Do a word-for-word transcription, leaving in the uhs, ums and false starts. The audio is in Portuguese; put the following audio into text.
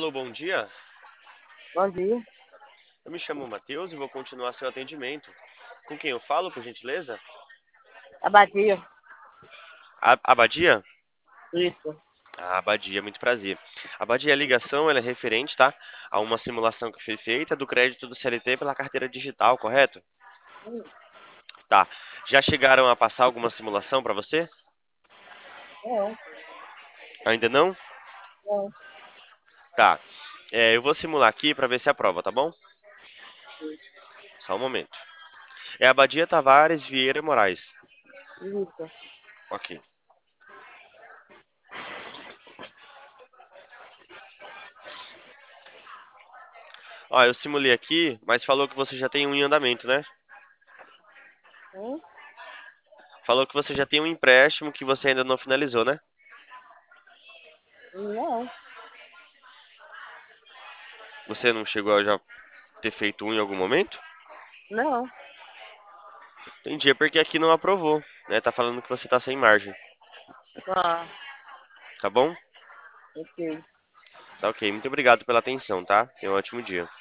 Alô, bom dia. Bom dia. Eu me chamo Matheus e vou continuar seu atendimento. Com quem eu falo, por gentileza? Abadia. A Abadia? Isso. Ah, Abadia, muito prazer. Abadia, a ligação ela é referente, tá? A uma simulação que foi feita do crédito do C L T pela carteira digital, correto? Tá. Já chegaram a passar alguma simulação para você? Não, Ainda não? não. Tá. É, eu vou simular aqui para ver se aprova, tá bom? Só um momento. É Abadia Tavares Vieira Moraes. Isso. Ok. Ó, eu simulei aqui, mas falou que você já tem um em andamento, né? Hum? Falou que você já tem um empréstimo que você ainda não finalizou, né? Não, Você não chegou a já ter feito um em algum momento? não. Entendi, é porque aqui não aprovou, né? Tá falando que você tá sem margem, Ah, tá bom? ok. Tá ok, muito obrigado pela atenção, tá? Tenha um ótimo dia.